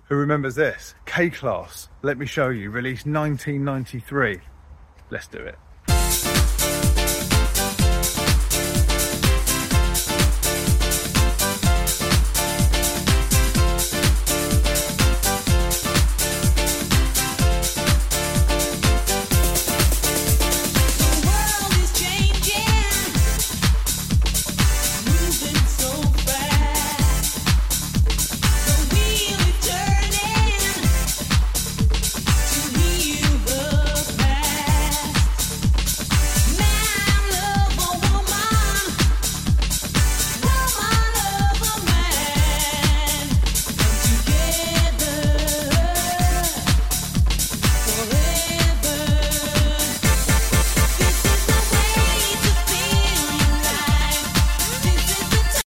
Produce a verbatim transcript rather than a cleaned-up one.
Who remembers this? K-Class, Let Me Show You, released nineteen ninety-three. Let's do it.